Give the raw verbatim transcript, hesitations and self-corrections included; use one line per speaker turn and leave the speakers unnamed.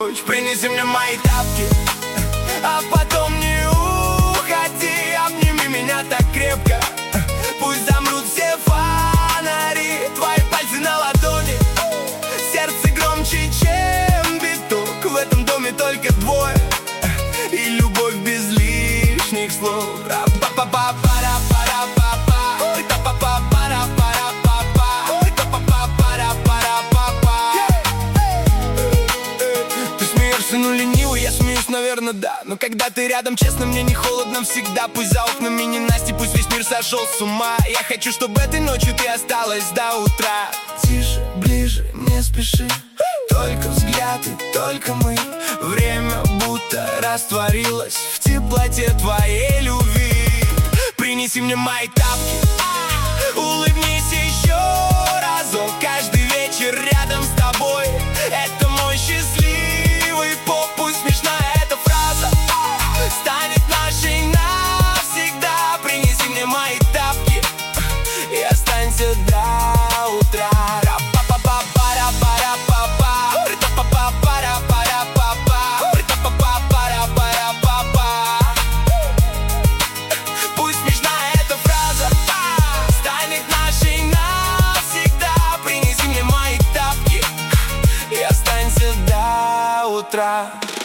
ночь. Принеси мне мои тапки, а потом не уходи. Обними меня так крепко, пусть замрут все фонари. Твои пальцы на ладони, сердце громче, чем биток. В этом доме только двое, и любовь без лишних слов. Ты смеешься, ну ленивый, я смеюсь, наверное, да. Но когда ты рядом, честно, мне не холодно всегда. Пусть за окнами ненастье, пусть весь мир сошел с ума. Я хочу, чтобы этой ночью ты осталась до утра. Тише, ближе, не спеши, только взгляд и только мы. Время будто растворилось в теплоте твоей любви. Принеси мне мои тапки, улыбнись еще разок. Каждый вечер рядом с тобой — это мой счастливый поп. Пусть смешная эта фраза станет нашей навсегда. Принеси мне мои тапки и останься до утра. Утра.